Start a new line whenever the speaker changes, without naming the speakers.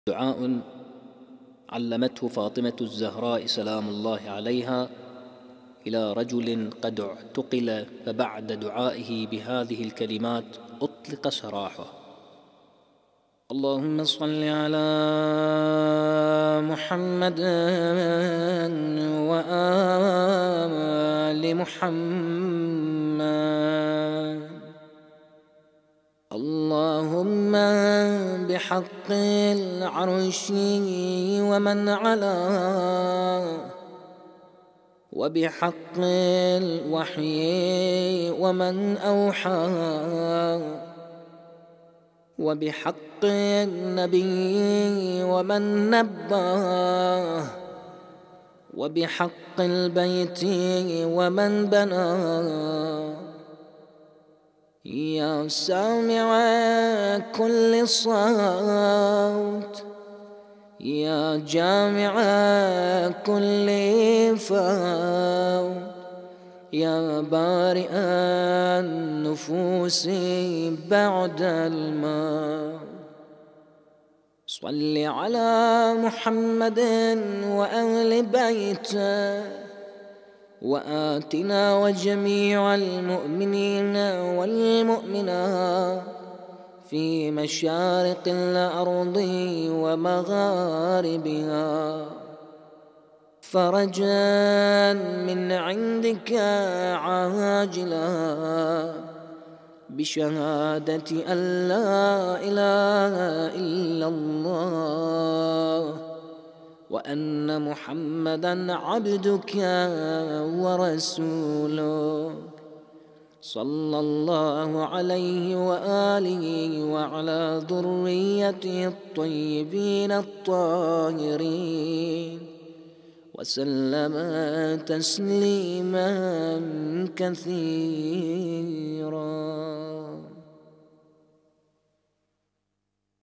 دعاء علمته فاطمة الزهراء سلام الله عليها إلى رجل قد اعتقل، فبعد دعائه بهذه الكلمات أطلق سراحه: اللهم صل على محمد وآل محمد. اللهم بحق العرش ومن علاه، وبحق الوحي ومن أوحاه، وبحق النبي ومن نباه، وبحق البيت ومن بناه. يا سامع كل صوت، يا جامع كل فوت، يا بارئ النفوس بعد الموت، صل على محمد وأهل بيته، وآتنا وجميع المؤمنين والمؤمنات في مشارق الأرض ومغاربها فرجا من عندك عاجلا بشهادة أن لا إله إلا الله وأن محمدًا عبدك ورسولك، صلى الله عليه وآله وعلى ذريته الطيبين الطاهرين، وسلم تسليمًا كثيرًا.